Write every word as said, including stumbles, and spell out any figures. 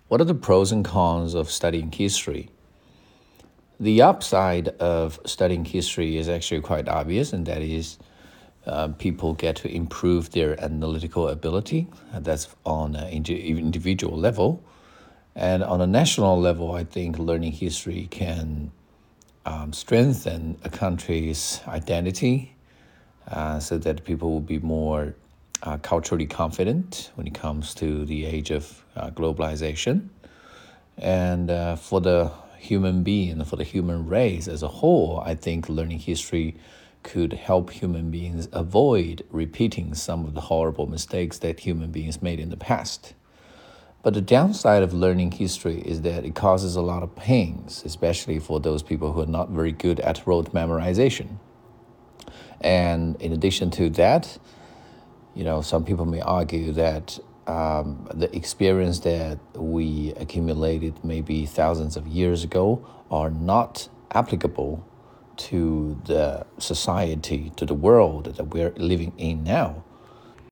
What are the pros and cons of studying history? The upside of studying history is actually quite obvious, and that is uh, people get to improve their analytical ability. That's on an individual level. And on a national level, I think learning history can um, strengthen a country's identity uh, so that people will be more uh, culturally confident when it comes to the age of uh, globalization. And uh, for the human being, for the human race as a whole, I think learning history could help human beings avoid repeating some of the horrible mistakes that human beings made in the past. But the downside of learning history is that it causes a lot of pains, especially for those people who are not very good at rote memorization. And in addition to that, you know, some people may argue that um, the experience that we accumulated maybe thousands of years ago are not applicable to the society, to the world that we're living in now.